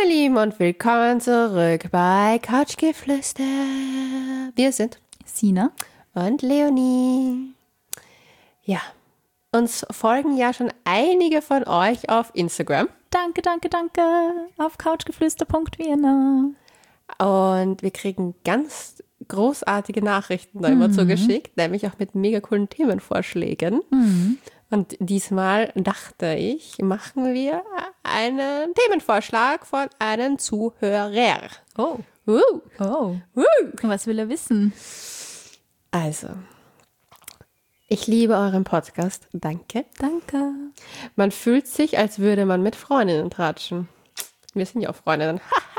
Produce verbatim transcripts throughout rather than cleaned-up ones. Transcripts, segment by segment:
meine Lieben, und willkommen zurück bei Couchgeflüster. Wir sind Sina und Leonie. Ja, uns folgen ja schon einige von euch auf Instagram. Danke, danke, danke. Auf couchgeflüster punkt vienna. Und wir kriegen ganz großartige Nachrichten da immer Mhm. zugeschickt, nämlich auch mit mega coolen Themenvorschlägen. Mhm. Und diesmal dachte ich, machen wir einen Themenvorschlag von einem Zuhörer. Oh. Uh, Oh. uh. Was will er wissen? Also, ich liebe euren Podcast. Danke. Danke. Man fühlt sich, als würde man mit Freundinnen tratschen. Wir sind ja auch Freundinnen.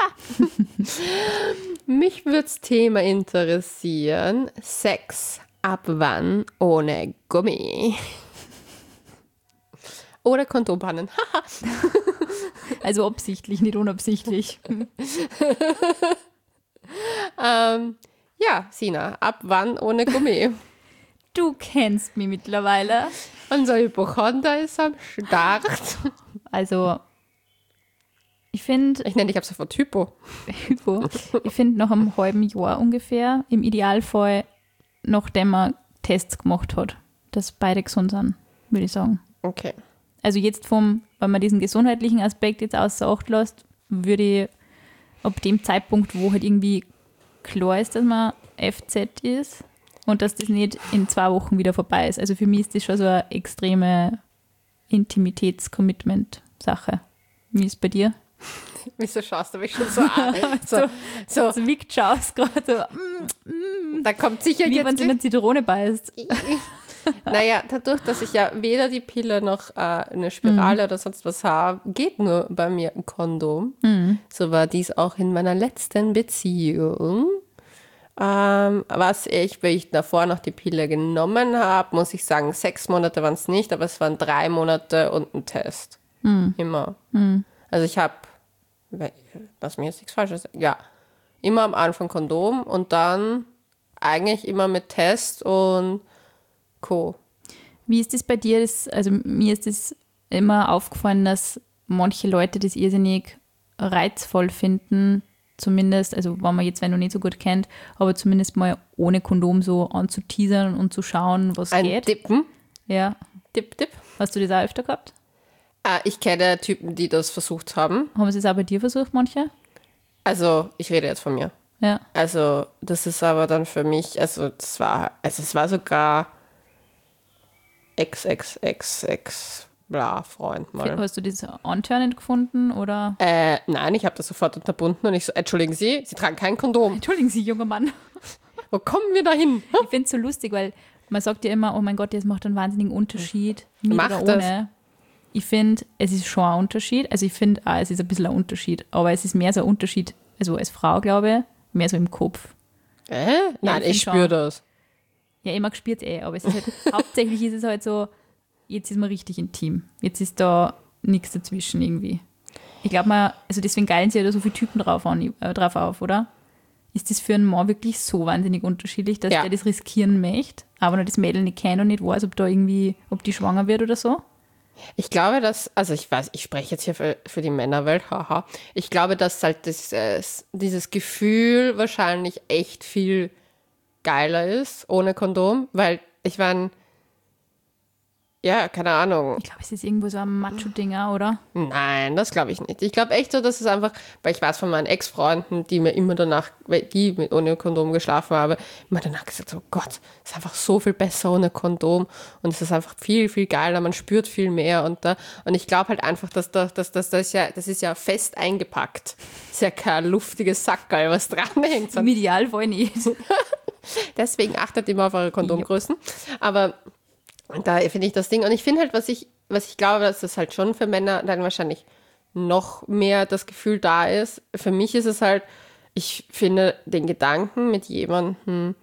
Mich würde das Thema interessieren. Sex ab wann ohne Gummi? Oder Kondombannen. Also absichtlich, nicht unabsichtlich. ähm, ja, Sina, ab wann ohne Gummi? Du kennst mich mittlerweile. Unser Hypochonder ist am Start. Also, ich finde, Ich nenne dich ab sofort Hypo. Hypo, ich finde nach einem halben Jahr ungefähr, im Idealfall, nachdem man Tests gemacht hat, dass beide gesund sind, würde ich sagen. Okay. Also jetzt vom, wenn man diesen gesundheitlichen Aspekt jetzt außer Acht lässt, würde ich ab dem Zeitpunkt, wo halt irgendwie klar ist, dass man F Z ist und dass das nicht in zwei Wochen wieder vorbei ist. Also für mich ist das schon so eine extreme Intimitäts-Commitment-Sache. Wie ist es bei dir? Wieso schaust du mich schon so an? So, so, So wie schaust gerade so, mm, mm, da kommt sicher wie jetzt... wenn sie eine Zitrone beißt. Naja, dadurch, dass ich ja weder die Pille noch äh, eine Spirale oder sonst was habe, geht nur bei mir ein Kondom. Mhm. So war dies auch in meiner letzten Beziehung. Ähm, was ich, weil ich davor noch die Pille genommen habe, muss ich sagen, sechs Monate waren es nicht, aber es waren drei Monate und ein Test. Mhm. Immer. Mhm. Also ich habe, lass mir jetzt nichts Falsches sagen, ja, immer am Anfang Kondom und dann eigentlich immer mit Test und Co. Wie ist das bei dir? Das, also mir ist das immer aufgefallen, dass manche Leute das irrsinnig reizvoll finden, zumindest, also wenn man jetzt wenn du nicht so gut kennt, aber zumindest mal ohne Kondom so anzuteasern und zu schauen, was Ein geht. Dippen. Ja. Dip, dip. Hast du das auch öfter gehabt? Ah, ich kenne Typen, die das versucht haben. Haben sie es auch bei dir versucht, manche? Also, ich rede jetzt von mir. Ja. Also, das ist aber dann für mich, also, das war, also, es war sogar Ex, Ex, Ex, Ex, bla, Freund mal. Hast du das antörnend gefunden oder? Äh, nein, ich habe das sofort unterbunden und ich so, entschuldigen Sie, Sie tragen kein Kondom. Entschuldigen Sie, junger Mann. Wo kommen wir da hin? Ich finde es so lustig, weil man sagt ja immer, oh mein Gott, das macht einen wahnsinnigen Unterschied, mit Macht oder ohne. Ich finde, es ist schon ein Unterschied. Also ich finde auch, es ist ein bisschen ein Unterschied. Aber es ist mehr so ein Unterschied, also als Frau, glaube ich, mehr so im Kopf. Äh? Nein, ich ich, find spüre schon. das. Ja, immer gespürt eh, aber es ist halt, hauptsächlich ist es halt so, jetzt ist man richtig intim. Jetzt ist da nichts dazwischen irgendwie. Ich glaube mal, also deswegen geilen sie ja da so viele Typen drauf, an, äh, drauf auf, oder? Ist das für einen Mann wirklich so wahnsinnig unterschiedlich, dass Ja. der das riskieren möchte, aber noch das Mädel nicht kennt und nicht weiß, ob da irgendwie, ob die schwanger wird oder so? Ich glaube, dass, also ich weiß, ich spreche jetzt hier für, für die Männerwelt, haha. Ich glaube, dass halt das, äh, dieses Gefühl wahrscheinlich echt viel geiler ist, ohne Kondom, weil ich meine, ja, keine Ahnung. Ich glaube, es ist irgendwo so ein Macho-Ding, auch, oder? Nein, das glaube ich nicht. Ich glaube echt so, dass es einfach, weil ich weiß von meinen Ex-Freunden, die mir immer danach, weil die mit ohne Kondom geschlafen haben, immer danach gesagt, so Gott, es ist einfach so viel besser ohne Kondom und es ist einfach viel, viel geiler, man spürt viel mehr und da, und ich glaube halt einfach, dass das, dass, dass, das ja, das ist ja fest eingepackt. Das ist ja kein luftiges Sackerl, was dranhängt. Im Idealfall nicht. Deswegen achtet immer auf eure Kondomgrößen. Aber da finde ich das Ding. Und ich finde halt, was ich, was ich glaube, dass das halt schon für Männer dann wahrscheinlich noch mehr das Gefühl da ist. Für mich ist es halt, ich finde den Gedanken, mit jemandem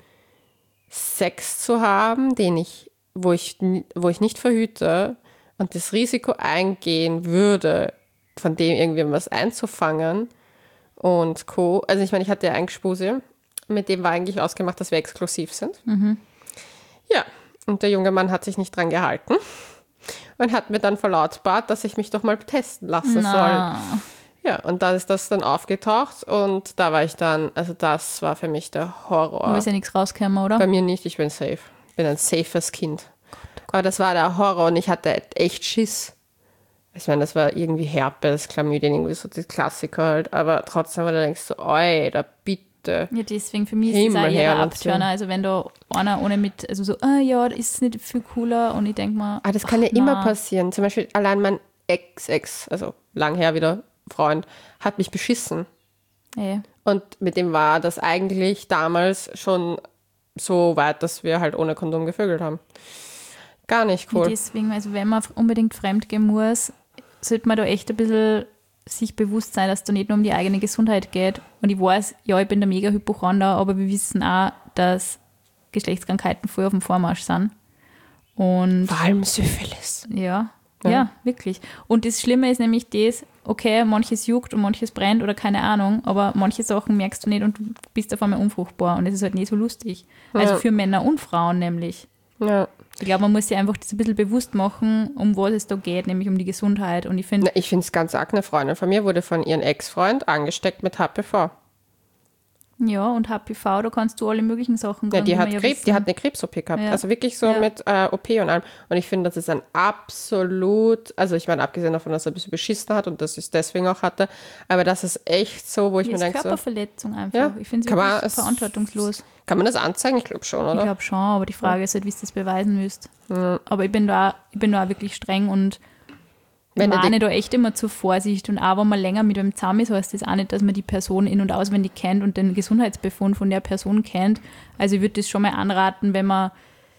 Sex zu haben, den ich, wo ich, wo ich nicht verhüte und das Risiko eingehen würde, von dem irgendwie was einzufangen und Co. Also ich meine, ich hatte ja einen Gespuse, mit dem war eigentlich ausgemacht, dass wir exklusiv sind. Mhm. Ja, und der junge Mann hat sich nicht dran gehalten und hat mir dann verlautbart, dass ich mich doch mal testen lassen Na. soll. Ja, und da ist das dann aufgetaucht und da war ich dann, also das war für mich der Horror. Da ist ja nichts rausgekommen, oder? Bei mir nicht, ich bin safe. Ich bin ein safes Kind. Aber das war der Horror und ich hatte echt Schiss. Ich meine, das war irgendwie Herpes, Chlamydien, irgendwie so die Klassiker halt, aber trotzdem, weil du denkst so, oi, da bitte. Ja, deswegen für mich ist das Himmel auch eher her ein und so. Abturner. Also wenn da einer ohne mit, also so, ah ja, das ist nicht viel cooler und ich denke mal, Ah, das kann ja ach, immer na. passieren. Zum Beispiel allein mein Ex-Ex, also lang her wieder Freund, hat mich beschissen. Ey. Und mit dem war das eigentlich damals schon so weit, dass wir halt ohne Kondom gevögelt haben. Gar nicht Ja, cool. deswegen, also wenn man unbedingt fremdgehen muss, sollte man da echt ein bisschen sich bewusst sein, dass es da nicht nur um die eigene Gesundheit geht. Und ich weiß, ja, ich bin der mega Hypochonder, aber wir wissen auch, dass Geschlechtskrankheiten voll auf dem Vormarsch sind. Und Vor allem Syphilis. ja, Ja. ja, wirklich. Und das Schlimme ist nämlich das, okay, manches juckt und manches brennt oder keine Ahnung, aber manche Sachen merkst du nicht und du bist auf einmal unfruchtbar und das ist halt nicht so lustig. Also Ja. für Männer und Frauen nämlich. Ja. Ich glaube, man muss sich einfach das ein bisschen bewusst machen, um was es da geht, nämlich um die Gesundheit. Und ich finde, Na, ich finde es ganz arg. Eine Freundin von mir wurde von ihrem Ex-Freund angesteckt mit H P V. ja, und H P V, da kannst du alle möglichen Sachen Ja, kriegen, die wie hat wir ja Krebs, die wissen. hat eine Krebs-O P gehabt. Ja. Also wirklich so Ja. mit äh, O P und allem. Und ich finde, das ist ein absolut, also ich meine, abgesehen davon, dass er ein bisschen beschissen hat und dass ich es deswegen auch hatte, aber das ist echt so, wo ich Die mir ist denke, so, Körperverletzung einfach. Ja, Ich finde es kann man wirklich es- verantwortungslos. kann man das anzeigen? Ich glaube schon, Ich oder? glaube schon, aber die Frage ist halt, wie ihr das beweisen müsst. Aber ich bin da, ich bin da auch wirklich streng und Wenn du mahne die- da echt immer zur Vorsicht. Und auch wenn man länger mit einem zusammen ist, heißt das auch nicht, dass man die Person in- und auswendig kennt und den Gesundheitsbefund von der Person kennt. Also ich würde das schon mal anraten, wenn man,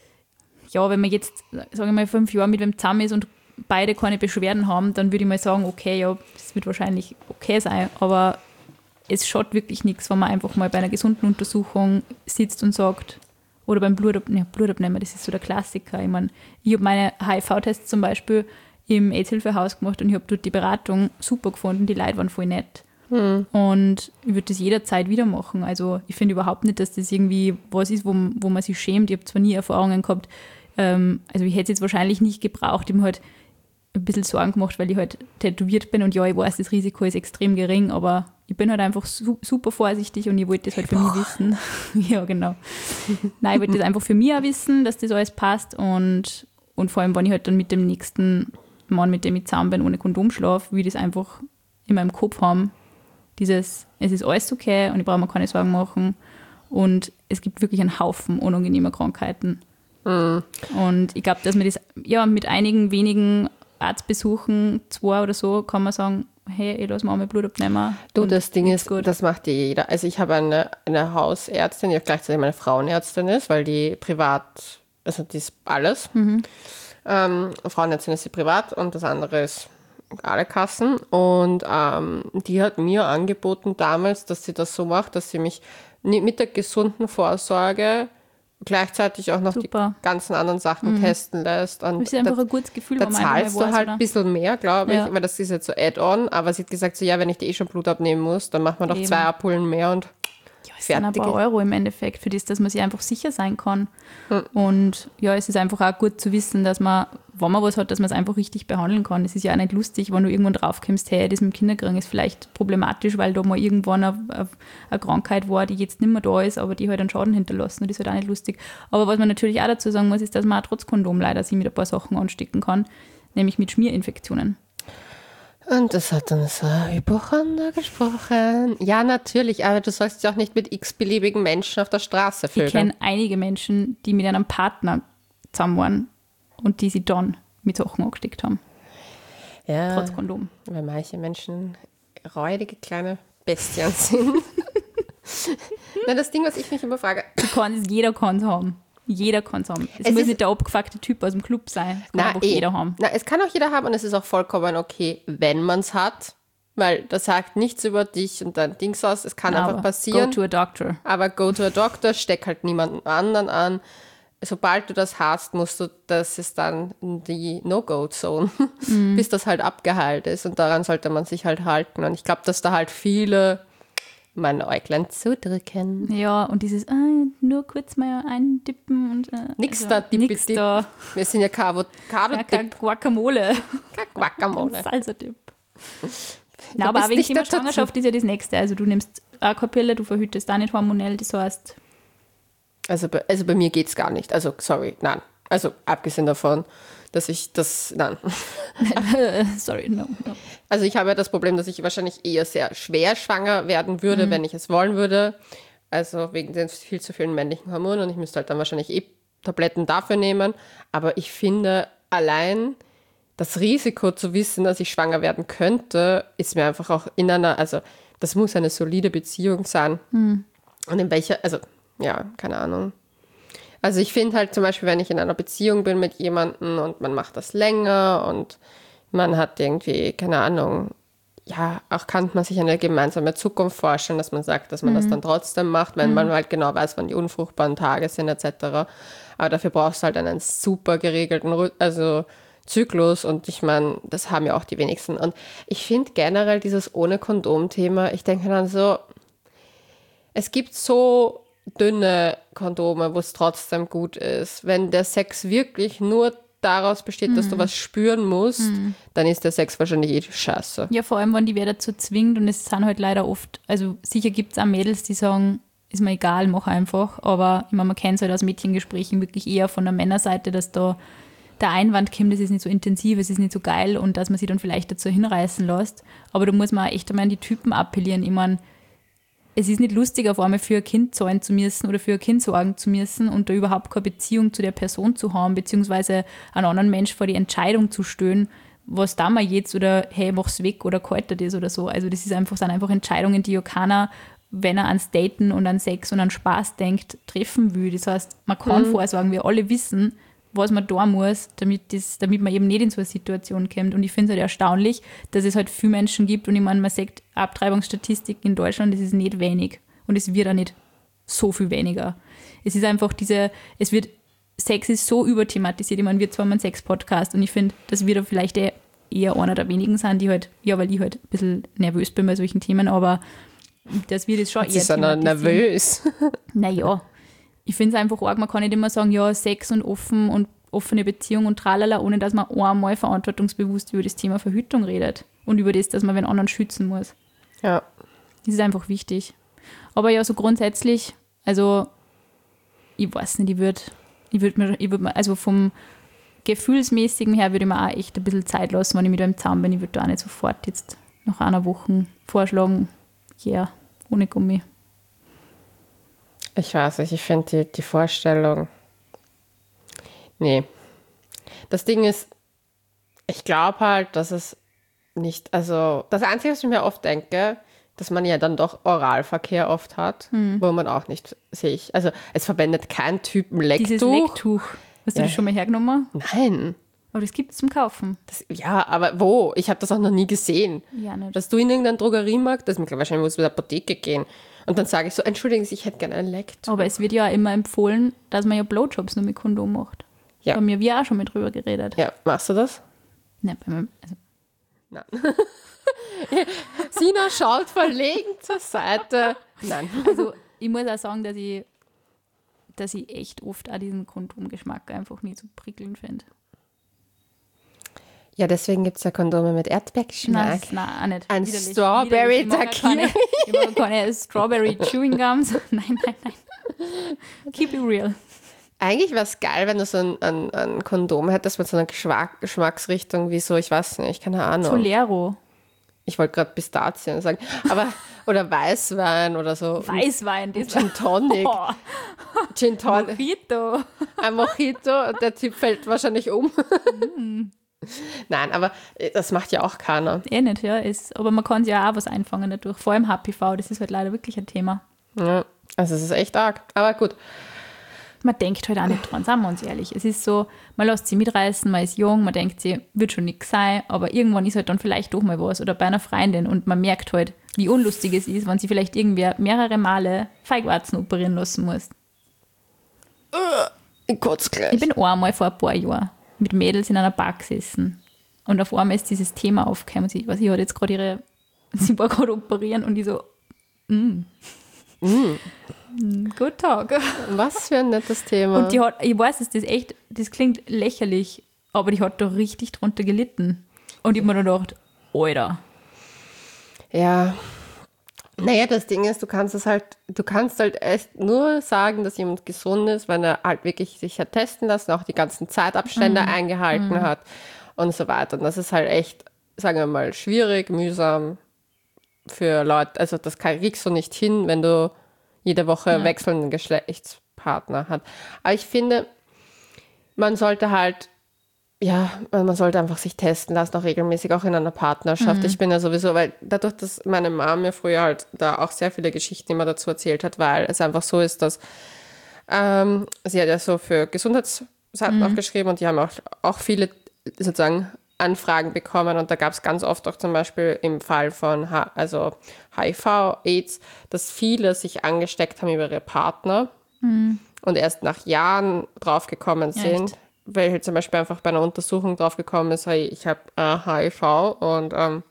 ja, wenn man jetzt, sagen wir mal, fünf Jahre mit einem zusammen ist und beide keine Beschwerden haben, dann würde ich mal sagen, okay, ja, das wird wahrscheinlich okay sein, aber es schaut wirklich nichts, wenn man einfach mal bei einer gesunden Untersuchung sitzt und sagt, oder beim Blutab ne, Blutabnehmen, das ist so der Klassiker. Ich meine, ich habe meine H I V-Tests zum Beispiel im AIDS-Hilfehaus gemacht und ich habe dort die Beratung super gefunden, die Leute waren voll nett. Und ich würde das jederzeit wieder machen. Also ich finde überhaupt nicht, dass das irgendwie was ist, wo, wo man sich schämt. Ich habe zwar nie Erfahrungen gehabt, ähm, also ich hätte es jetzt wahrscheinlich nicht gebraucht. Ich habe mir halt ein bisschen Sorgen gemacht, weil ich halt tätowiert bin und ja, ich weiß, das Risiko ist extrem gering, aber ich bin halt einfach su super vorsichtig und ich wollte das halt für mich wissen. Ja, genau. Nein, ich wollte das einfach für mich auch wissen, dass das alles passt und, und vor allem, wenn ich halt dann mit dem nächsten Mann, mit dem ich zusammen bin, ohne Kondom schlafe, will ich das einfach in meinem Kopf haben. Dieses, es ist alles okay und ich brauche mir keine Sorgen machen und es gibt wirklich einen Haufen unangenehmer Krankheiten. Mhm. Und ich glaube, dass man das, ja, mit einigen wenigen Arztbesuchen, zwei oder so, kann man sagen, hey, ich lasse mir auch mein Blut abnehmen. Du, Und das Ding geht's ist, gut. das macht ja jeder. Also ich habe eine, eine Hausärztin, die auch gleichzeitig meine Frauenärztin ist, weil die privat, also die ist alles. Mhm. Ähm, Frauenärztin ist sie privat und das andere ist alle Kassen. Und ähm, die hat mir angeboten damals, dass sie das so macht, dass sie mich ni- mit der gesunden Vorsorge gleichzeitig auch noch Super. die ganzen anderen Sachen testen lässt. Und Das ist einfach da- ein gutes Gefühl, Da wenn man einfach zahlst mal du weiß, halt oder? ein bisschen mehr, glaube ich, Ja. weil das ist jetzt so Add-on, aber sie hat gesagt, so ja, wenn ich dir eh schon Blut abnehmen muss, dann macht man doch Eben. zwei Abholen mehr und Ja, es sind ein fertig. paar Euro im Endeffekt, für das, dass man sich einfach sicher sein kann. Und ja, es ist einfach auch gut zu wissen, dass man, wenn man was hat, dass man es einfach richtig behandeln kann. Es ist ja auch nicht lustig, wenn du irgendwann draufkommst, hey, das mit dem Kinderkriegen ist vielleicht problematisch, weil da mal irgendwann eine, eine, eine Krankheit war, die jetzt nicht mehr da ist, aber die halt einen Schaden hinterlassen. Und das ist halt auch nicht lustig. Aber was man natürlich auch dazu sagen muss, ist, dass man auch trotz Kondom leider sich mit ein paar Sachen anstecken kann, nämlich mit Schmierinfektionen. Und das hat dann so Hypochonder gesprochen. Ja, natürlich, aber du sollst ja auch nicht mit x-beliebigen Menschen auf der Straße Ich vögeln. kenne einige Menschen, die mit einem Partner zusammen waren und die sie dann mit Sachen angesteckt haben, Ja, trotz Kondom. weil manche Menschen räudige kleine Bestien sind. Na, das Ding, was ich mich immer frage, Du kannst, jeder kann es haben. Jeder kann es haben. Es, Es muss ist- nicht der abgefuckte Typ aus dem Club sein. Es kann Na, einfach eh. jeder haben. Na, es kann auch jeder haben und es ist auch vollkommen okay, wenn man es hat, weil das sagt nichts über dich und dein Dings aus. Es kann Aber einfach passieren. Go to a doctor. Aber go to a doctor, steck halt niemanden anderen an. Sobald du das hast, musst du, das ist dann die No-Go-Zone, Mhm. bis das halt abgeheilt ist. Und daran sollte man sich halt halten. Und ich glaube, dass da halt viele mein Äuglein zudrücken. Ja, und dieses, ah, nur kurz mal eindippen und. Äh, Nix da, dippi, Nix dipp. da. Wir sind ja kein Ja, Avocado-Dip, kein Guacamole. kein Guacamole. Salsa-Dip. Nein, aber auch wegen Thema Schwangerschaft ist ja das Nächste. Also du nimmst auch keine Pille, du verhütest auch nicht hormonell, das heißt... Also bei, also bei mir geht es gar nicht. Also, sorry, nein. Also abgesehen davon, dass ich das, nein. Sorry, no, no. Also ich habe ja das Problem, dass ich wahrscheinlich eher sehr schwer schwanger werden würde, mhm. wenn ich es wollen würde. Also wegen den viel zu vielen männlichen Hormonen. Und ich müsste halt dann wahrscheinlich eh Tabletten dafür nehmen. Aber ich finde, allein das Risiko zu wissen, dass ich schwanger werden könnte, ist mir einfach auch in einer, also das muss eine solide Beziehung sein. Mhm. Und in welcher, also ja, keine Ahnung. Also ich finde halt zum Beispiel, wenn ich in einer Beziehung bin mit jemandem und man macht das länger und man hat irgendwie, keine Ahnung, ja, auch kann man sich eine gemeinsame Zukunft vorstellen, dass man sagt, dass man mhm. das dann trotzdem macht, wenn mhm. man halt genau weiß, wann die unfruchtbaren Tage sind et cetera. Aber dafür brauchst du halt einen super geregelten Rhythmus, also Zyklus und ich meine, das haben ja auch die wenigsten. Und ich finde generell dieses ohne Kondom-Thema, ich denke dann so, es gibt so dünne Kondome, wo es trotzdem gut ist. Wenn der Sex wirklich nur daraus besteht, mhm. dass du was spüren musst, mhm. dann ist der Sex wahrscheinlich eh scheiße. Ja, vor allem, wenn die wer dazu zwingt und es sind halt leider oft, also sicher gibt es auch Mädels, die sagen, ist mir egal, mach einfach, aber ich meine, man kennt es halt aus Mädchengesprächen wirklich eher von der Männerseite, dass da der Einwand kommt, das ist nicht so intensiv, es ist nicht so geil und dass man sich dann vielleicht dazu hinreißen lässt. Aber da muss man auch echt einmal an die Typen appellieren. Ich meine, es ist nicht lustig, auf einmal für ein Kind zahlen zu müssen oder für ein Kind sorgen zu müssen und da überhaupt keine Beziehung zu der Person zu haben, beziehungsweise einen anderen Mensch vor die Entscheidung zu stellen, was da mal jetzt oder hey, mach's weg oder kalt das oder so. Also das ist einfach, sind einfach Entscheidungen, die ja keiner, wenn er ans Daten und an Sex und an Spaß denkt, treffen will. Das heißt, man kann mhm. vorsorgen, wir alle wissen, was man da muss, damit, das, damit man eben nicht in so eine Situation kommt. Und ich finde es halt erstaunlich, dass es halt viele Menschen gibt und ich meine, man sagt, Abtreibungsstatistiken in Deutschland, das ist nicht wenig. Und es wird auch nicht so viel weniger. Es ist einfach diese, es wird, Sex ist so überthematisiert. Ich meine, wir zwar mal einen Sex-Podcast und ich finde, das wird auch vielleicht eher einer der wenigen sein, die halt, ja, weil ich halt ein bisschen nervös bin bei solchen Themen, aber das wird jetzt schon eher thematisiert. Sie sind nervös. Naja. Ich finde es einfach arg, man kann nicht immer sagen, ja, Sex und offen und offene Beziehung und tralala, ohne dass man einmal verantwortungsbewusst über das Thema Verhütung redet und über das, dass man den anderen schützen muss. Ja. Das ist einfach wichtig. Aber ja, so grundsätzlich, also ich weiß nicht, ich würde ich würd mir, ich würd mir, also vom Gefühlsmäßigen her würde ich mir auch echt ein bisschen Zeit lassen, wenn ich mit einem zusammen bin. Ich würde da auch nicht sofort jetzt nach einer Woche vorschlagen, ja, yeah, ohne Gummi. Ich weiß nicht, ich finde die, die Vorstellung, nee. Das Ding ist, ich glaube halt, dass es nicht, also das Einzige, was ich mir oft denke, dass man ja dann doch Oralverkehr oft hat, hm. wo man auch nicht, sehe ich, also es verwendet kein Typ ein Lecktuch. Dieses Lecktuch, hast du ja. das schon mal hergenommen? Nein. Aber das gibt es zum Kaufen. Das, ja, aber wo? Ich habe das auch noch nie gesehen. Ja, nicht. Dass du in irgendeinem Drogeriemarkt, das ist wahrscheinlich muss mit der Apotheke gehen. Und dann sage ich so, entschuldigen Sie, ich hätte gerne ein Lecktuch. Aber es wird ja immer empfohlen, dass man ja Blowjobs nur mit Kondom macht. Ja. Da haben wir auch schon mit drüber geredet. Ja, machst du das? Nein, bei mir, also. Nein. Sina schaut verlegen zur Seite. Nein. Also ich muss auch sagen, dass ich, dass ich echt oft auch diesen Kondomgeschmack einfach nie so prickelnd finde. Ja, deswegen gibt es ja Kondome mit Erdbeergeschmack. Nein, nein, auch nicht. Ein Strawberry Daiquiri. Ich mag keine Strawberry Chewing Gums. Nein, nein, nein. Keep it real. Eigentlich wäre es geil, wenn du so ein, ein, ein Kondom hättest mit so einer Geschmack, Geschmacksrichtung wie so, ich weiß nicht, keine Ahnung. Solero. Ich wollte gerade Pistazien sagen. Aber, oder Weißwein oder so. Weißwein, das Gin Tonic. Oh. Gin Tonic. Mojito. Ein Mojito, der Typ fällt wahrscheinlich um. Mm. Nein, aber das macht ja auch keiner. Eh nicht, ja. Ist, aber man kann sich ja auch was einfangen dadurch. Vor allem H P V, das ist halt leider wirklich ein Thema. Ja, also es ist echt arg. Aber gut. Man denkt halt auch nicht dran, sagen wir uns ehrlich. Es ist so, man lässt sich mitreißen, man ist jung, man denkt sich, wird schon nichts sein, aber irgendwann ist halt dann vielleicht doch mal was. Oder bei einer Freundin und man merkt halt, wie unlustig es ist, wenn sie vielleicht irgendwer mehrere Male Feigwarzen operieren lassen muss. Ich kotze gleich. Ich bin einmal vor ein paar Jahren mit Mädels in einer Bar gesessen und auf einmal ist dieses Thema aufgekommen. Sie, was, ich hatte jetzt gerade ihre, sie war gerade operieren und ich so, mm. Mm. Good talk. Was für ein nettes Thema. Und die hat, ich weiß, dass das echt, das klingt lächerlich, aber die hat da richtig drunter gelitten. Und ich habe mir dann gedacht, Alter, Ja, naja, das Ding ist, du kannst es halt, du kannst halt echt nur sagen, dass jemand gesund ist, wenn er halt wirklich sich hat testen lassen, auch die ganzen Zeitabstände eingehalten hat und so weiter. Und das ist halt echt, sagen wir mal, schwierig, mühsam für Leute. Also das kriegst du nicht hin, wenn du jede Woche Ja. wechselnden Geschlechtspartner hast. Aber ich finde, man sollte halt, ja, man sollte einfach sich testen lassen, auch regelmäßig, auch in einer Partnerschaft. Ich bin ja sowieso, weil dadurch, dass meine Mom mir früher halt da auch sehr viele Geschichten immer dazu erzählt hat, weil es einfach so ist, dass ähm, sie hat ja so für Gesundheitsseiten auch geschrieben und die haben auch, auch viele sozusagen Anfragen bekommen und da gab es ganz oft auch zum Beispiel im Fall von H- also H I V, AIDS, dass viele sich angesteckt haben über ihre Partner und erst nach Jahren draufgekommen sind, Echt? weil halt zum Beispiel einfach bei einer Untersuchung draufgekommen ist, hey, ich habe äh, H I V und ähm,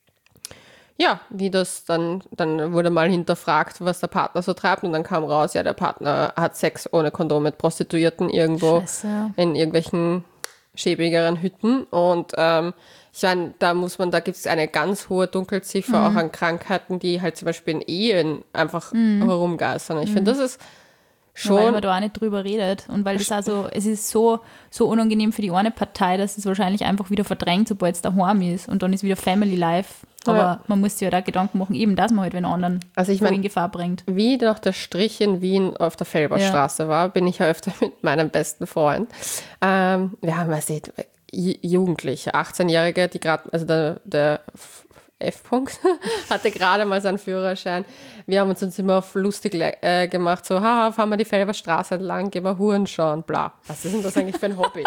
ja, wie das dann, dann wurde mal hinterfragt, was der Partner so treibt und dann kam raus, ja, der Partner hat Sex ohne Kondom mit Prostituierten irgendwo Scheiße, ja. in irgendwelchen schäbigeren Hütten und ähm, ich meine, da muss man, da gibt es eine ganz hohe Dunkelziffer auch an Krankheiten, die halt zum Beispiel in Ehen einfach herumgeistern. Ich finde, das ist Ja, weil schon, man da auch nicht drüber redet und weil das also, es ist so, so unangenehm für die eine Partei, dass es wahrscheinlich einfach wieder verdrängt, sobald es daheim ist und dann ist wieder Family Life. Aber Ja. man muss sich ja da Gedanken machen, eben, dass man halt den anderen Also ich voll mein- in Gefahr bringt. wie noch der Strich in Wien auf der Felberstraße war, bin ich ja öfter mit meinem besten Freund. Ähm, wir haben, weiß nicht, J- Jugendliche, achtzehnjährige, die gerade, also der, der F-Punkt hatte gerade mal seinen Führerschein. Wir haben uns uns immer auf lustig äh, gemacht, so, haha, fahren wir die Felberstraße entlang, gehen wir Huren schauen, bla. Was ist denn das eigentlich für ein Hobby?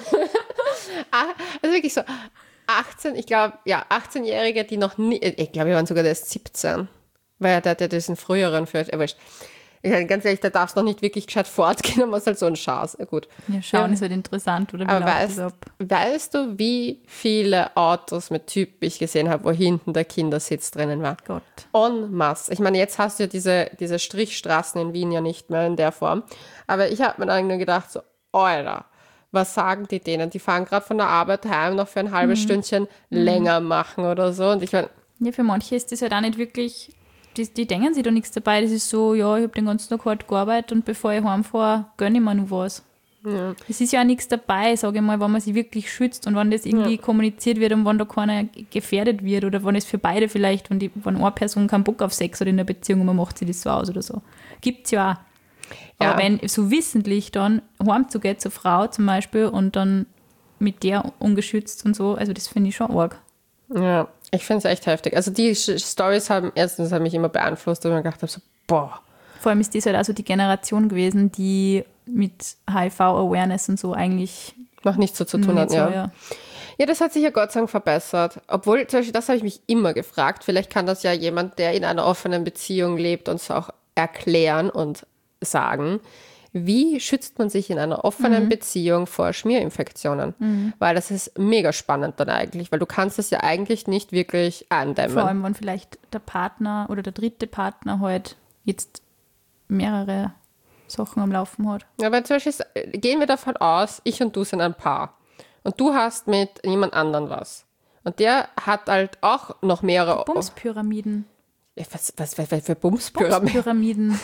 Ah, also wirklich so, achtzehn, ich glaube, ja, achtzehnjährige, die noch nie, ich glaube, wir waren sogar erst siebzehn, weil der, der diesen früheren führt, aber ich, ich meine, ganz ehrlich, da darfst du noch nicht wirklich gescheit fortgehen, dann machst halt so einen Schaß. Gut. Ja, schauen Ja. ist halt interessant, oder wie Aber läuft weißt, das ab? weißt du, wie viele Autos mit Typ ich gesehen habe, wo hinten der Kindersitz drinnen war? Gott. En masse. Ich meine, jetzt hast du ja diese, diese Strichstraßen in Wien ja nicht mehr in der Form. Aber ich habe mir dann nur gedacht, so, Alter, was sagen die denen? Die fahren gerade von der Arbeit heim, noch für ein halbes Stündchen länger machen oder so. Und ich meine, Ja, für manche ist das halt auch nicht wirklich, die, die denken sich da nichts dabei. Das ist so, ja, ich habe den ganzen Tag hart gearbeitet und bevor ich heimfahre, gönne ich mir noch was. Ja. Es ist ja auch nichts dabei, sage ich mal, wenn man sich wirklich schützt und wenn das irgendwie kommuniziert wird und wenn da keiner gefährdet wird oder wenn es für beide vielleicht, wenn, die, wenn eine Person keinen Bock auf Sex hat in der Beziehung und man macht sich das so aus oder so. Gibt's ja auch. Ja. Aber wenn so wissentlich dann heimzugehen zur Frau zum Beispiel und dann mit der ungeschützt und so, also das finde ich schon arg. Ja, ich finde es echt heftig. Also die Sch- Stories haben erstens haben mich immer beeinflusst, weil ich mir gedacht habe, so, boah. Vor allem ist das halt also die Generation gewesen, die mit H I V-Awareness und so eigentlich Noch nicht so zu tun nicht hat, so, ja. ja. Ja, das hat sich ja Gott sei Dank verbessert. Obwohl, zum Beispiel, das habe ich mich immer gefragt. Vielleicht kann das ja jemand, der in einer offenen Beziehung lebt, uns auch erklären und sagen. Wie schützt man sich in einer offenen Beziehung vor Schmierinfektionen? Weil das ist mega spannend dann eigentlich, weil du kannst es ja eigentlich nicht wirklich eindämmen. Vor allem, wenn vielleicht der Partner oder der dritte Partner halt jetzt mehrere Sachen am Laufen hat. Ja, weil zum Beispiel äh, gehen wir davon aus, ich und du sind ein Paar. Und du hast mit jemand anderem was. Und der hat halt auch noch mehrere... Bumspyramiden. Ja, Was, was, was, was für Bumspyramiden? Bumspyramiden.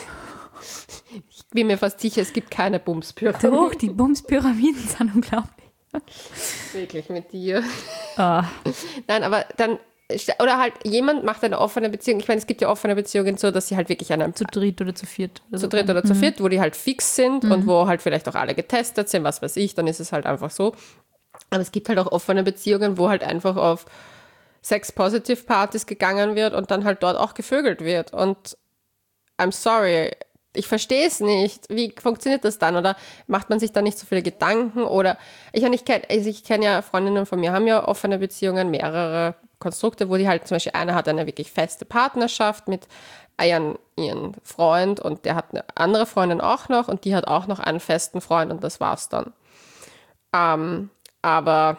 Ich bin mir fast sicher, es gibt keine Bumspyramiden. Doch, die Bumspyramiden sind unglaublich. Wirklich mit dir. Ah, Nein, aber dann... Oder halt jemand macht eine offene Beziehung. Ich meine, es gibt ja offene Beziehungen so, dass sie halt wirklich einen zu dritt oder zu viert. Oder zu so. dritt oder zu viert, wo die halt fix sind und wo halt vielleicht auch alle getestet sind, was weiß ich, dann ist es halt einfach so. Aber es gibt halt auch offene Beziehungen, wo halt einfach auf Sex-Positive-Partys gegangen wird und dann halt dort auch gevögelt wird. Und I'm sorry, ich verstehe es nicht. Wie funktioniert das dann? Oder macht man sich da nicht so viele Gedanken? Oder ich meine, ich kenne also ich kenn ja Freundinnen von mir, haben ja offene Beziehungen, mehrere Konstrukte, wo die halt zum Beispiel, eine hat eine wirklich feste Partnerschaft mit ihren, ihren Freund und der hat eine andere Freundin auch noch und die hat auch noch einen festen Freund und das war's dann. Ähm, aber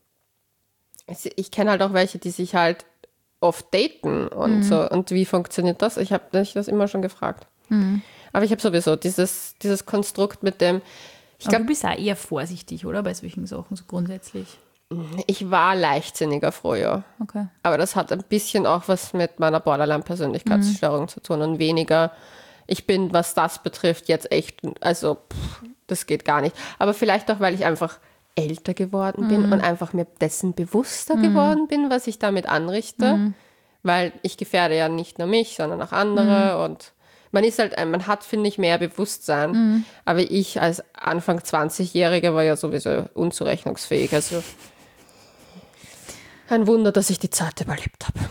es- ich kenne halt auch welche, die sich halt oft daten und so. Und wie funktioniert das? Ich habe mich das immer schon gefragt. Aber ich habe sowieso dieses, dieses Konstrukt mit dem, ich Aber glaube, du bist auch eher vorsichtig, oder? Bei solchen Sachen, so grundsätzlich. Ich war leichtsinniger früher. Okay. Aber das hat ein bisschen auch was mit meiner Borderline-Persönlichkeitsstörung mhm. zu tun und weniger, ich bin, was das betrifft, jetzt echt, also pff, das geht gar nicht. Aber vielleicht auch, weil ich einfach älter geworden bin mhm. und einfach mir dessen bewusster mhm. geworden bin, was ich damit anrichte. Mhm. Weil ich gefährde ja nicht nur mich, sondern auch andere. Mhm. Und man ist halt, man hat, finde ich, mehr Bewusstsein. Mhm. Aber ich als Anfang zwanzig-Jährige war ja sowieso unzurechnungsfähig. Also ein Wunder, dass ich die Zeit überlebt habe.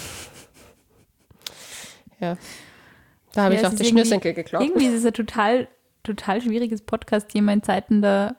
Ja. Da habe ja, ich auch die Schnürsenkel geklaut. Irgendwie ist es ein total, total schwieriges Podcast-Thema in Zeiten der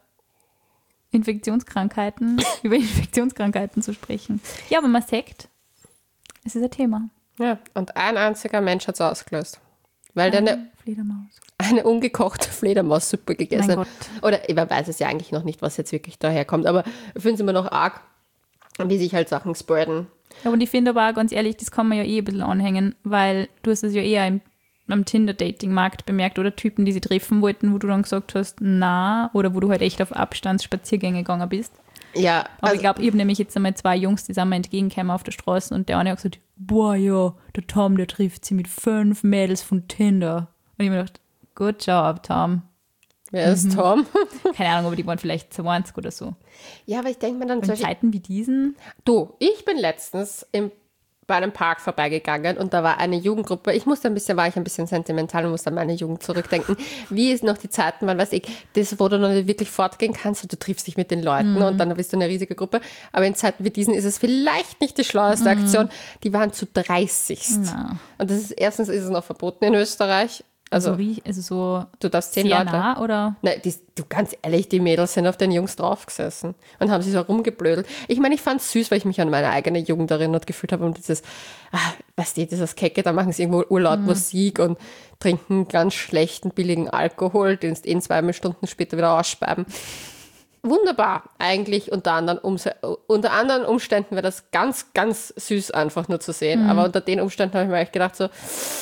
Infektionskrankheiten, über Infektionskrankheiten zu sprechen. Ja, aber man sagt, es ist ein Thema. Ja, und ein einziger Mensch hat es ausgelöst. Weil der eine, Fledermaus. eine ungekochte Fledermaussuppe gegessen hat. Oder ich weiß es ja eigentlich noch nicht, was jetzt wirklich daherkommt, aber ich finde es immer noch arg, wie sich halt Sachen spreaden. Ja, und ich finde aber auch ganz ehrlich, das kann man ja eh ein bisschen anhängen, weil du hast es ja eher im, am Tinder-Dating-Markt bemerkt oder Typen, die sie treffen wollten, wo du dann gesagt hast, na, oder wo du halt echt auf Abstandsspaziergänge gegangen bist. Ja. Aber also, ich glaube, ich habe nämlich jetzt einmal zwei Jungs, die sind mir entgegengekommen auf der Straße und der eine hat gesagt, boah ja, der Tom, der trifft sie mit fünf Mädels von Tinder. Und ich habe mir gedacht, good job, Tom. Wer ist mhm. Tom? Keine Ahnung, aber die waren vielleicht zwanzig oder so. Ja, aber ich denke mir dann... In Zeiten wie diesen... Du, ich bin letztens im, bei einem Park vorbeigegangen und da war eine Jugendgruppe. Ich musste ein bisschen, war ich ein bisschen sentimental und musste an meine Jugend zurückdenken. Wie es noch die Zeiten waren, weiß ich, das, wo du noch nicht wirklich fortgehen kannst und du triffst dich mit den Leuten mhm. und dann bist du eine riesige Gruppe. Aber in Zeiten wie diesen ist es vielleicht nicht die schlaueste mhm. Aktion. Die waren zu dreißig. Na. Und das ist, erstens ist es noch verboten in Österreich. Also, also, wie, also so du darfst zehn sehr Leute. Nah, oder? Nein, die, du, ganz ehrlich, die Mädels sind auf den Jungs draufgesessen und haben sich so rumgeblödelt. Ich meine, ich fand es süß, weil ich mich an meine eigene Jugend erinnert gefühlt habe und dieses, ah, weißt du, dieses Kecke, da machen sie irgendwo urlaut mhm. Musik und trinken ganz schlechten, billigen Alkohol, den sie in zwei Stunden später wieder ausspeiben. Wunderbar, eigentlich unter anderen, Ums- unter anderen Umständen wäre das ganz, ganz süß einfach nur zu sehen. Mhm. Aber unter den Umständen habe ich mir echt gedacht, so,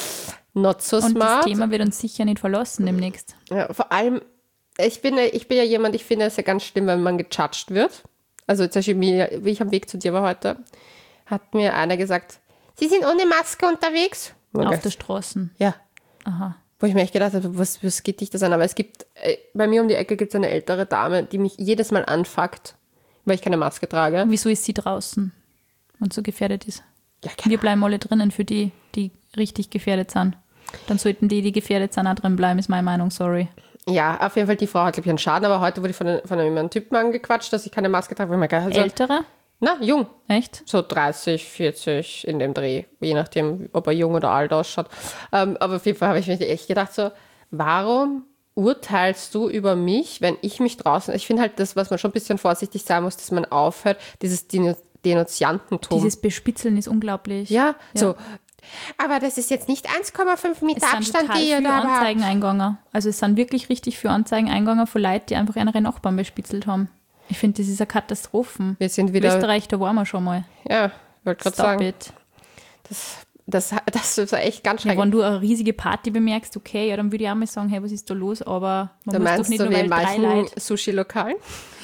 not so smart. Und das Thema wird uns sicher nicht verlassen demnächst. Ja, vor allem, ich bin, ich bin ja jemand, ich finde es ja ganz schlimm, wenn man gejudged wird. Also zum Beispiel, wie ich am Weg zu dir war heute, hat mir einer gesagt, Sie sind ohne Maske unterwegs? Auf okay. der Straße? Ja. Aha. Wo ich mir echt gedacht habe, was, was geht dich das an? Aber es gibt, bei mir um die Ecke gibt es eine ältere Dame, die mich jedes Mal anfuckt, weil ich keine Maske trage. Wieso ist sie draußen und so gefährdet ist? Ja, wir bleiben alle drinnen für die, die richtig gefährdet sind. Dann sollten die, die gefährdet sind, auch drin bleiben, ist meine Meinung, sorry. Ja, auf jeden Fall, die Frau hat, glaube ich, einen Schaden, aber heute wurde ich von, einem, von einem Typen angequatscht, dass ich keine Maske trage. Also, Ältere? Na, jung. Echt? So dreißig, vierzig in dem Dreh, je nachdem, ob er jung oder alt ausschaut. Ähm, aber auf jeden Fall habe ich mir echt gedacht, so, warum urteilst du über mich, wenn ich mich draußen... Ich finde halt das, was man schon ein bisschen vorsichtig sein muss, dass man aufhört, dieses Denunziantentum. Dieses Bespitzeln ist unglaublich. Ja, ja. so... Aber das ist jetzt nicht eins Komma fünf Meter Abstand, die Es sind total viele da Anzeigen eingegangen. Also es sind wirklich richtig viele Anzeigen eingegangen von Leuten, die einfach ihre Nachbarn bespitzelt haben. Ich finde, das ist eine Katastrophe. Wir sind wieder... Österreich, da waren wir schon mal. Ja, wollte gerade sagen. It. Das, das, das ist echt ganz schrecklich. Ja, wenn du eine riesige Party bemerkst, okay, ja, dann würde ich auch mal sagen, hey, was ist da los? Aber man da muss meinst doch nicht du nur, wie weil in drei manchen Leute... Sushi-Lokalen,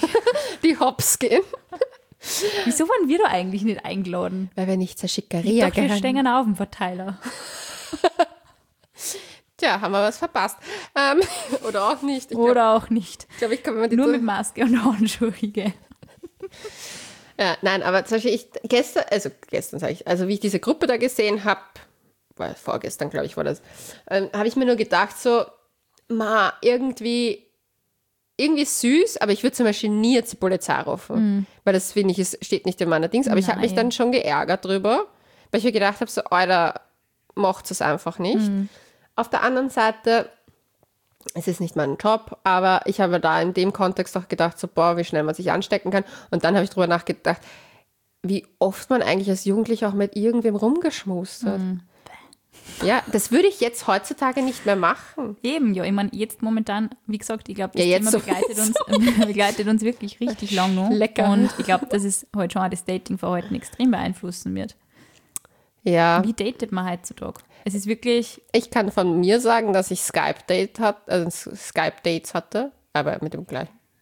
die hops gehen. Wieso waren wir da eigentlich nicht eingeladen? Weil wir nicht zur Schickeria gehören. Wir stehen auf dem Verteiler. Tja, haben wir was verpasst. Ähm, oder auch nicht. Ich oder glaub, auch nicht. Ich glaube, ich kann mir die Nur Tour- mit Maske und Handschuhe gehen. Ja, nein, aber zum Beispiel ich gestern, also gestern sage ich, also wie ich diese Gruppe da gesehen habe, war vorgestern, glaube ich, war das, ähm, habe ich mir nur gedacht, so, ma, irgendwie, irgendwie süß, aber ich würde zum Beispiel nie jetzt die Polizei rufen, mm. weil das, finde ich, es steht nicht in meiner Dings, aber Nein. ich habe mich dann schon geärgert drüber, weil ich mir gedacht habe, so, Alter, macht es einfach nicht. Mm. Auf der anderen Seite, es ist nicht mein Job, aber ich habe da in dem Kontext auch gedacht, so, boah, wie schnell man sich anstecken kann. Und dann habe ich drüber nachgedacht, wie oft man eigentlich als Jugendlicher auch mit irgendwem rumgeschmust hat. Mm. Ja, das würde ich jetzt heutzutage nicht mehr machen. Eben, ja. Ich meine, jetzt momentan, wie gesagt, ich glaube, das ja, Thema so begleitet, uns, begleitet uns wirklich richtig lang noch. Lecker. Und ich glaube, dass es heute schon auch das Datingverhalten extrem beeinflussen wird. Ja. Wie datet man heutzutage? Es ist wirklich... Ich kann von mir sagen, dass ich Skype-Date hat, also Skype-Dates hatte, aber mit dem gleichen,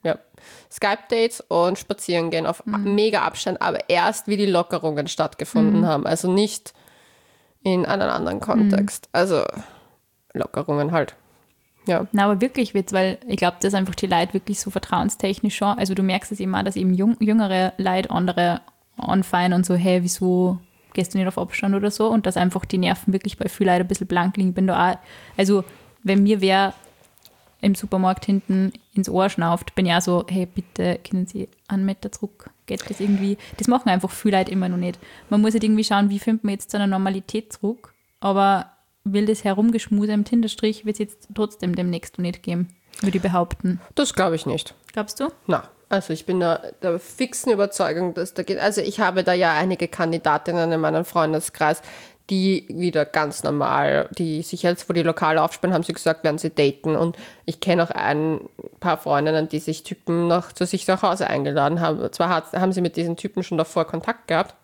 Ja. Skype-Dates und spazieren gehen auf Mhm. mega Abstand, aber erst wie die Lockerungen stattgefunden Mhm. haben. Also nicht in einem anderen Kontext. Also Lockerungen halt. Ja. Na, aber wirklich wird's, weil ich glaube, dass einfach die Leute wirklich so vertrauenstechnisch schon, also du merkst es eben auch, dass eben jung, jüngere Leute andere anfallen und so, hey, wieso gehst du nicht auf Abstand oder so, und dass einfach die Nerven wirklich bei vielen Leuten ein bisschen blank liegen. Bin da auch, also wenn mir wer im Supermarkt hinten ins Ohr schnauft, bin ich auch so, hey, bitte können Sie einen Meter zurück, geht das irgendwie? Das machen einfach viele Leute immer noch nicht. Man muss halt irgendwie schauen, wie findet man jetzt zu einer Normalität zurück, aber wildes Herumgeschmuse im Tinderstrich wird es jetzt trotzdem demnächst noch nicht geben, würde ich behaupten. Das glaube ich nicht. Glaubst du? Na, also ich bin da der fixen Überzeugung, dass da geht. Also ich habe da ja einige Kandidatinnen in meinem Freundeskreis, die wieder ganz normal, die sich jetzt vor die Lokale aufsperren, haben sie gesagt, werden sie daten. Und ich kenne auch ein paar Freundinnen, die sich Typen noch zu sich nach Hause eingeladen haben. Zwar hat, haben sie mit diesen Typen schon davor Kontakt gehabt,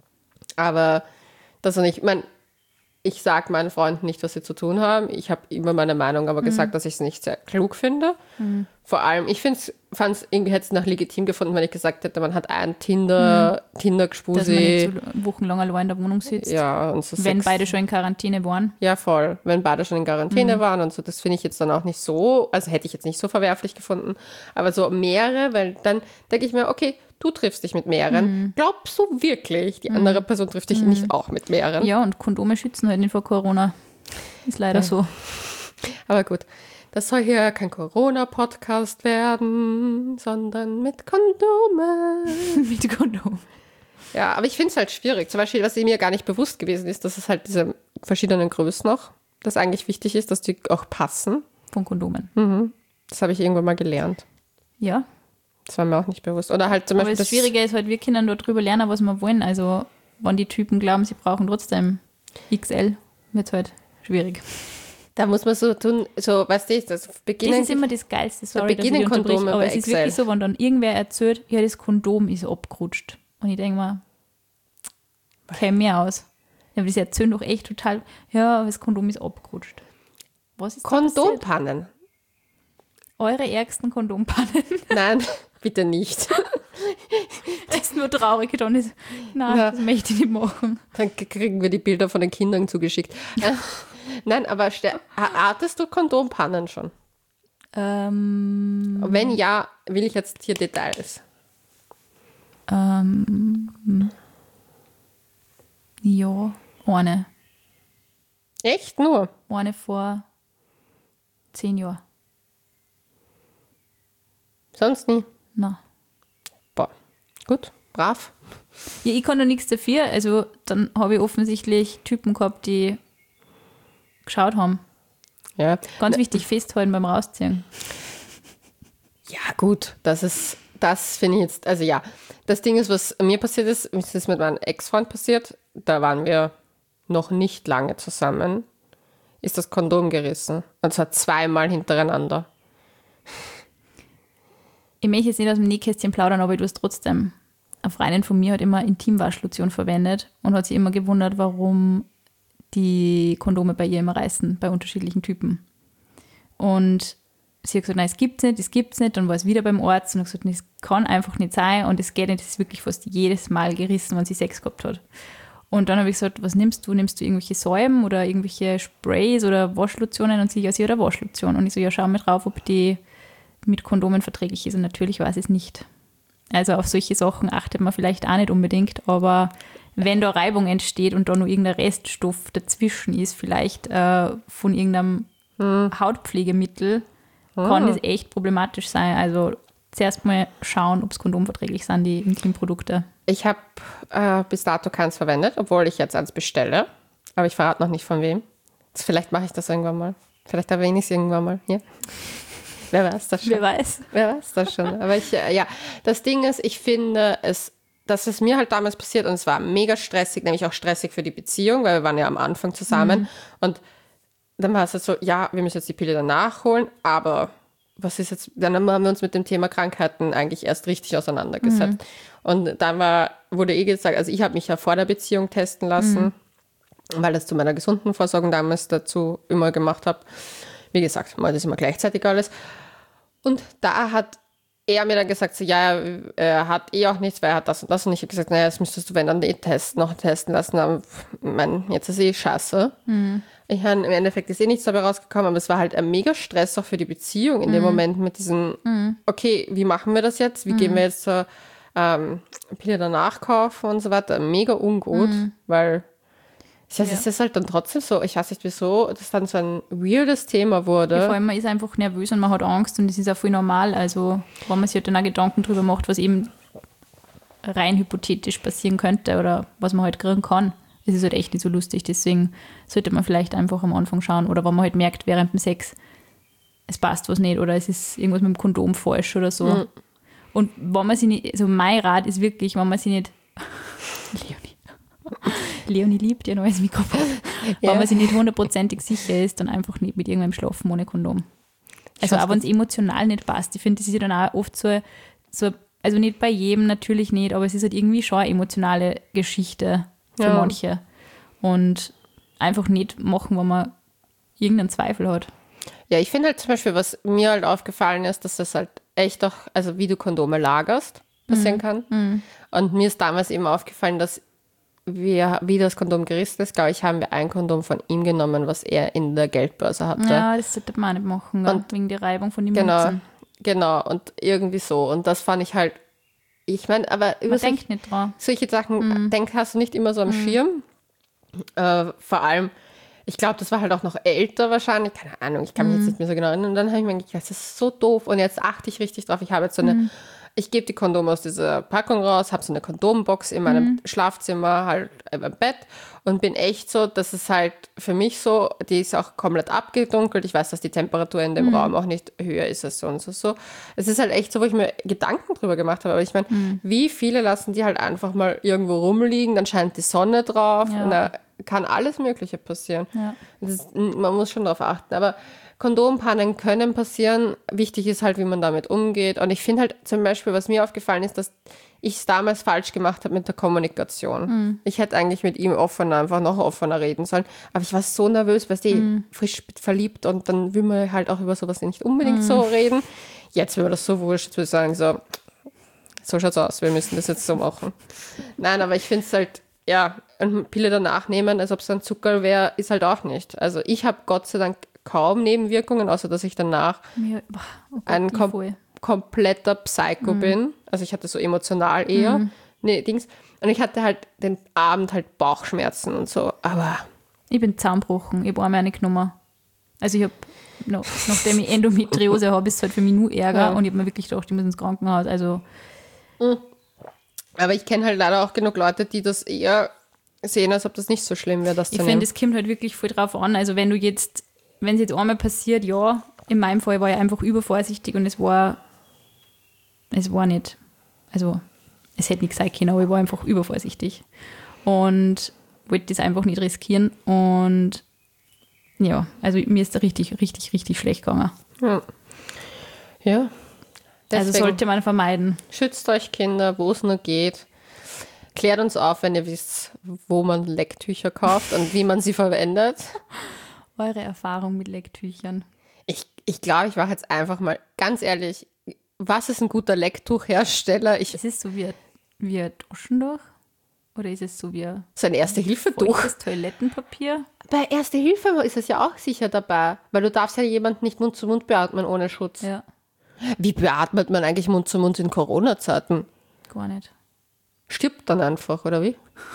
aber das nicht, ich meine, ich sage meinen Freunden nicht, was sie zu tun haben. Ich habe immer meine Meinung aber gesagt, dass ich es nicht sehr klug finde. Mhm. Vor allem, ich fand es irgendwie hätte es nach legitim gefunden, wenn ich gesagt hätte, man hat ein Tinder, mhm. Tinder-Gspusi. Dass man nicht so wochenlang allein in der Wohnung sitzt. Ja, und so wenn Sex. beide schon in Quarantäne waren. Ja, voll. Wenn beide schon in Quarantäne Mhm. waren und so, das finde ich jetzt dann auch nicht so, also hätte ich jetzt nicht so verwerflich gefunden. Aber so mehrere, weil dann denke ich mir, okay, du triffst dich mit mehreren. Mhm. Glaubst du wirklich, die andere Person trifft dich mhm. nicht auch mit mehreren? Ja, und Kondome schützen halt nicht vor Corona. Ist leider ja. so. Aber gut, das soll hier kein Corona-Podcast werden, sondern mit Kondomen. mit Kondom. Ja, aber ich finde es halt schwierig. Zum Beispiel, was mir gar nicht bewusst gewesen ist, dass es halt diese verschiedenen Größen noch, dass eigentlich wichtig ist, dass die auch passen. Von Kondomen. Mhm. Das habe ich irgendwann mal gelernt. Ja. Das war mir auch nicht bewusst. Oder halt zum Aber Beispiel das Schwierige ist halt, wir können dort drüber lernen, was wir wollen. Also, wenn die Typen glauben, sie brauchen trotzdem X L, wird es halt schwierig. Da muss man so tun, so, weißt du, das beginnen. Das ist immer das Geilste, sorry, beginnen dass ich unterbrich, Kondome aber bei es ist Excel. wirklich so, wenn dann irgendwer erzählt, ja, das Kondom ist abgerutscht. Und ich denke mir, käme mir aus. Ja, aber das erzählen doch echt total, ja, das Kondom ist abgerutscht. Was ist Kondompannen? Eure ärgsten Kondompannen? Nein, bitte nicht. Das ist nur traurig, dann ist, nein, ja. das möchte ich nicht machen. Dann kriegen wir die Bilder von den Kindern zugeschickt. Nein, aber hattest du Kondompannen schon? Ähm, Wenn ja, will ich jetzt hier Details. Ähm, ja, eine. Echt nur? Eine vor zehn Jahren. Sonst nie? Nein. Boah, gut, brav. Ja, ich kann da nichts dafür. Also dann habe ich offensichtlich Typen gehabt, die geschaut haben. Ja. Ganz wichtig, festhalten beim Rausziehen. Ja, gut, das ist, das finde ich jetzt, also ja, das Ding ist, was mir passiert ist, es ist mit meinem Ex-Freund passiert, da waren wir noch nicht lange zusammen, ist das Kondom gerissen. Und zwar zweimal hintereinander. Ich möchte jetzt nicht aus dem Nähkästchen plaudern, aber ich tue es trotzdem. Eine Freundin von mir hat immer Intimwaschlotion verwendet und hat sich immer gewundert, warum die Kondome bei ihr immer reißen, bei unterschiedlichen Typen. Und sie hat gesagt, nein, es gibt's nicht, es gibt's nicht. Dann war es wieder beim Arzt und hat gesagt, das kann einfach nicht sein und es geht nicht, es ist wirklich fast jedes Mal gerissen, wenn sie Sex gehabt hat. Und dann habe ich gesagt, was nimmst du? Nimmst du irgendwelche Säumen oder irgendwelche Sprays oder Waschlotionen? Und sie, ja, sie hat eine Waschlotion. Und ich so, ja, schau mal drauf, ob die mit Kondomen verträglich ist. Und natürlich weiß ich es nicht. Also auf solche Sachen achtet man vielleicht auch nicht unbedingt, aber wenn da Reibung entsteht und da noch irgendein Reststoff dazwischen ist, vielleicht äh, von irgendeinem hm. Hautpflegemittel, hm. kann das echt problematisch sein. Also zuerst mal schauen, ob es kondomverträglich sind, die Intimprodukte. Ich habe äh, bis dato keins verwendet, obwohl ich jetzt eins bestelle. Aber ich verrate noch nicht von wem. Vielleicht mache ich das irgendwann mal. Vielleicht erwähne ich es irgendwann mal. Ja. Wer weiß das schon? Wer weiß. Wer weiß das schon. Aber ich, äh, ja, das Ding ist, ich finde es, das ist mir halt damals passiert und es war mega stressig, nämlich auch stressig für die Beziehung, weil wir waren ja am Anfang zusammen. Mhm. Und dann war es halt so, ja, wir müssen jetzt die Pille dann nachholen, aber was ist jetzt, dann haben wir uns mit dem Thema Krankheiten eigentlich erst richtig auseinandergesetzt. Mhm. Und dann war, wurde eh gesagt, also ich habe mich ja vor der Beziehung testen lassen, mhm. weil das zu meiner gesunden Versorgung damals dazu immer gemacht habe. Wie gesagt, mal das immer gleichzeitig alles. Und da hat er mir dann gesagt, so, ja, er hat eh auch nichts, weil er hat das und das. Und ich habe gesagt, naja, das müsstest du, wenn dann, eh testen, noch testen lassen. Aber ich meine, jetzt ist eh scheiße. Mhm. Ich meine, im Endeffekt ist eh nichts dabei rausgekommen, aber es war halt ein mega Stress auch für die Beziehung in mhm. dem Moment mit diesem, mhm. okay, wie machen wir das jetzt? Wie mhm. gehen wir jetzt zur ähm, Pille danach kaufen und so weiter? Mega ungut, mhm. weil ich weiß, ja. es ist halt dann trotzdem so, ich weiß nicht wieso, das dann so ein weirdes Thema wurde. Ja, vor allem, man ist einfach nervös und man hat Angst und das ist auch voll normal. Also, wenn man sich halt dann auch Gedanken drüber macht, was eben rein hypothetisch passieren könnte oder was man halt kriegen kann, ist es halt echt nicht so lustig. Deswegen sollte man vielleicht einfach am Anfang schauen oder wenn man halt merkt, während dem Sex, es passt was nicht oder es ist irgendwas mit dem Kondom falsch oder so. Mhm. Und wenn man sich nicht, also mein Rat ist wirklich, wenn man sich nicht, Leonie, Leonie liebt ihr neues Mikrofon. Ja. Wenn man sich nicht hundertprozentig sicher ist, dann einfach nicht mit irgendwem schlafen ohne Kondom. Also auch wenn es emotional nicht passt. Ich finde, das ist ja dann auch oft so, so, also nicht bei jedem natürlich nicht, aber es ist halt irgendwie schon eine emotionale Geschichte für ja. manche. Und einfach nicht machen, wenn man irgendeinen Zweifel hat. Ja, ich finde halt zum Beispiel, was mir halt aufgefallen ist, dass das halt echt doch, also wie du Kondome lagerst, passieren mm. kann. Mm. Und mir ist damals eben aufgefallen, dass wir, wie das Kondom gerissen ist, glaube ich, haben wir ein Kondom von ihm genommen, was er in der Geldbörse hatte. Ja, das sollte man auch nicht machen, und wegen der Reibung von den genau, Münzen. Genau, und irgendwie so. Und das fand ich halt, ich meine, aber über man solche, denkt nicht dran. solche Sachen, mm. denk, hast du nicht immer so am mm. Schirm. Äh, vor allem, ich glaube, das war halt auch noch älter wahrscheinlich, keine Ahnung, ich kann mich mm. jetzt nicht mehr so genau erinnern. Und dann habe ich mir gedacht, das ist so doof. Und jetzt achte ich richtig drauf. Ich habe jetzt so eine, mm. ich gebe die Kondome aus dieser Packung raus, habe so eine Kondombox in meinem mm. Schlafzimmer, halt im Bett und bin echt so, dass es halt für mich so, die ist auch komplett abgedunkelt. Ich weiß, dass die Temperatur in dem mm. Raum auch nicht höher ist als so und so. so. Es ist halt echt so, wo ich mir Gedanken drüber gemacht habe. Aber ich meine, mm. wie viele lassen die halt einfach mal irgendwo rumliegen, dann scheint die Sonne drauf ja. und da kann alles Mögliche passieren. Ja. Das, man muss schon darauf achten. Aber Kondompannen können passieren. Wichtig ist halt, wie man damit umgeht. Und ich finde halt zum Beispiel, was mir aufgefallen ist, dass ich es damals falsch gemacht habe mit der Kommunikation. Mm. Ich hätte eigentlich mit ihm offener, einfach noch offener reden sollen. Aber ich war so nervös, weil ich mm. frisch verliebt und dann will man halt auch über sowas nicht unbedingt mm. so reden. Jetzt wäre das so wurscht, zu sagen, so, so schaut's aus, wir müssen das jetzt so machen. Nein, aber ich finde es halt, ja, eine Pille danach nehmen, als ob es ein Zucker wäre, ist halt auch nicht. Also ich habe Gott sei Dank kaum Nebenwirkungen, außer dass ich danach ja, oh Gott, ein kom- kompletter Psycho mm. bin. Also ich hatte so emotional eher mm. nee, Dings. Und ich hatte halt den Abend halt Bauchschmerzen und so, aber... Ich bin zusammengebrochen, ich habe einmal eine genommen. Also ich habe, no, nachdem ich Endometriose habe, ist es halt für mich nur Ärger ja. und ich habe mir wirklich gedacht, ich muss ins Krankenhaus, also... Mm. Aber ich kenne halt leider auch genug Leute, die das eher sehen, als ob das nicht so schlimm wäre, das zu nehmen. Ich finde, es kommt halt wirklich voll drauf an. Also wenn du jetzt, wenn es jetzt einmal passiert, ja, in meinem Fall war ich einfach übervorsichtig und es war, es war nicht, also es hätte nicht sein können, aber ich war einfach übervorsichtig und wollte das einfach nicht riskieren und ja, also mir ist da richtig, richtig, richtig schlecht gegangen. Ja. Ja. Deswegen also sollte man vermeiden. Schützt euch Kinder, wo es nur geht. Klärt uns auf, wenn ihr wisst, wo man Lecktücher kauft und wie man sie verwendet. Eure Erfahrung mit Lecktüchern. Ich, ich glaube, ich mache jetzt einfach mal, ganz ehrlich, was ist ein guter Lecktuchhersteller? Ich, ist es so wie ein, wie ein Taschentuch? Oder ist es so wie ein, so ein Erste-Hilfe-Tuch? Das Toilettenpapier? Bei Erste-Hilfe ist es ja auch sicher dabei, weil du darfst ja jemanden nicht Mund zu Mund beatmen ohne Schutz. Ja. Wie beatmet man eigentlich Mund zu Mund in Corona-Zeiten? Gar nicht. Stirbt dann einfach, oder wie?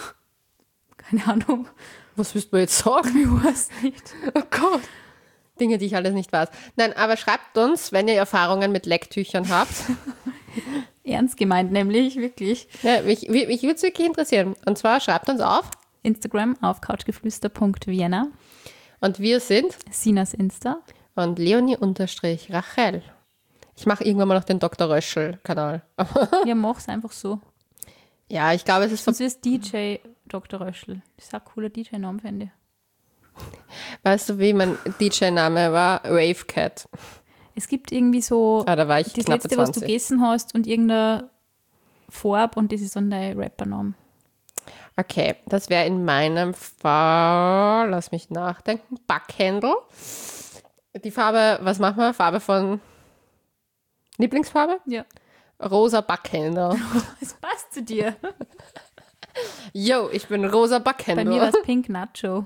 Keine Ahnung. Was willst du jetzt sagen? Ich weiß nicht. Oh Gott. Dinge, die ich alles nicht weiß. Nein, aber schreibt uns, wenn ihr Erfahrungen mit Lecktüchern habt. Ernst gemeint, nämlich, wirklich. Ja, mich mich würde es wirklich interessieren. Und zwar schreibt uns auf Instagram auf couchgeflüster punkt vienna. Und wir sind Sinas Insta. Und Leonie-Rachel. Ich mache irgendwann mal noch den Doktor Röschel-Kanal. Ja, mach's einfach so. Ja, ich glaube, es ist... Das ist D J Doktor Röschel. Das ist ein cooler D J-Name, finde ich. Weißt du, wie mein D J-Name war? Rave Cat. Es gibt irgendwie so... Ah, da war ich das knappe letzte, zwanzig. was du gegessen hast und irgendeine Farbe und das ist dann dein Rappername. Okay, das wäre in meinem Fall... Lass mich nachdenken. Backhändel. Die Farbe, was machen wir? Farbe von... Lieblingsfarbe? Ja. rosa Backhändel. Es passt zu dir. Yo, ich bin rosa Bei Backhändel. mir war es Pink Nacho.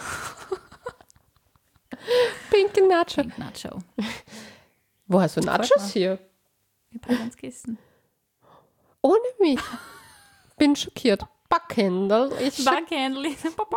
Pink Nacho. Pink Nacho. Wo hast du Nachos hier? Ich habe ganz gegessen. Ohne mich. Bin schockiert. Backhändel ist, schock Backhändel.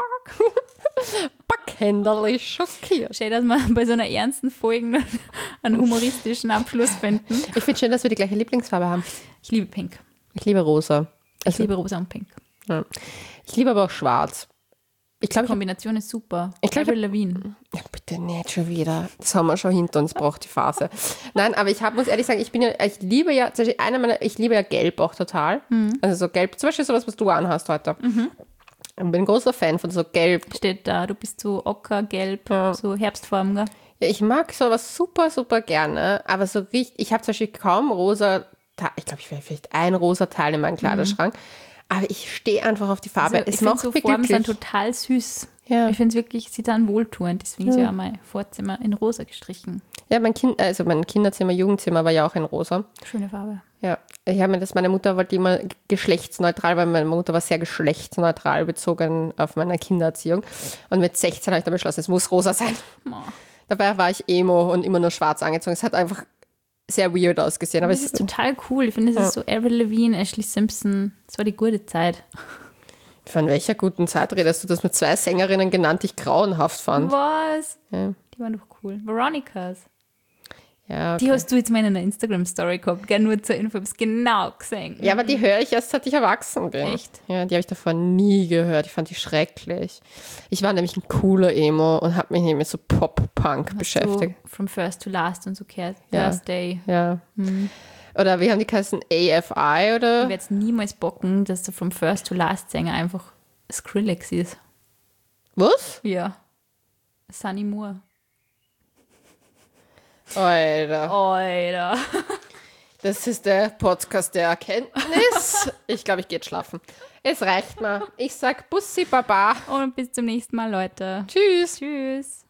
Backhändel ist schockiert. Schön, dass wir bei so einer ernsten Folge einen humoristischen Abschluss finden. Ich finde schön, dass wir die gleiche Lieblingsfarbe haben. Ich liebe Pink. Ich liebe rosa. Ich liebe rosa und Pink. Ja. Ich liebe aber auch schwarz. Ich Die glaube, ich Kombination ist super. Ich glaub, ich Avril Lavigne. Ja, bitte nicht schon wieder. Das haben wir schon hinter uns, braucht die Phase. Nein, aber ich hab, muss ehrlich sagen, ich bin ja, ich liebe ja, zum Beispiel eine meiner, ich liebe ja Gelb auch total. Mhm. Also so Gelb, zum Beispiel sowas, was du anhast heute. Mhm. Ich bin ein großer Fan von so Gelb. Steht da, du bist so ockergelb, Ja. so Herbstfarben, gell? Ja, ich mag sowas super, super gerne, aber so richtig, ich habe zum Beispiel kaum rosa, Te- ich glaube, ich will vielleicht ein rosa Teil in meinem Kleiderschrank, aber ich stehe einfach auf die Farbe. Also ich es finde macht so mich Farben sind glücklich. total süß. Ja. Ich finde es wirklich, sie dann wohltuend. Deswegen ist ja mein Vorzimmer in rosa gestrichen. Ja, mein Kind, also mein Kinderzimmer, Jugendzimmer war ja auch in rosa. Schöne Farbe. Ja, ich habe mir das, meine Mutter wollte immer geschlechtsneutral, weil meine Mutter war sehr geschlechtsneutral bezogen auf meine Kindererziehung. Und mit sechzehn habe ich dann beschlossen, es muss rosa sein. Oh. Dabei war ich Emo und immer nur schwarz angezogen. Es hat einfach sehr weird ausgesehen. Aber Das es ist total cool. Ich finde, es Ja. ist so Avril Lavigne, Ashley Simpson. Das war die gute Zeit. von welcher guten Zeit redest du? Das mit zwei Sängerinnen genannt, die ich grauenhaft fand. Was? Ja, Die waren doch cool. Veronikas. ja, okay. Die hast du jetzt mal in einer Instagram-Story gehabt, gell? Nur zur Info, ich hab's genau gesehen. Ja, aber die höre ich erst, seit ich erwachsen bin. Echt? Ja, die habe ich davor nie gehört. Ich fand die schrecklich. Ich war nämlich ein cooler Emo und habe mich nicht mit so Pop-Punk beschäftigt. So From First to Last und so gehört. Ja. Thursday. Ja. Mhm. Oder wie haben die geheißen? A F I Ich oder? werde es niemals bocken, dass der From First to Last Sänger einfach Skrillex ist. Was? Ja. Sunny Moore. Alter. Alter. Das ist der Podcast der Erkenntnis. Ich glaube, ich gehe jetzt schlafen. Es reicht mir. Ich sag Bussi Baba. Und bis zum nächsten Mal, Leute. Tschüss. Tschüss.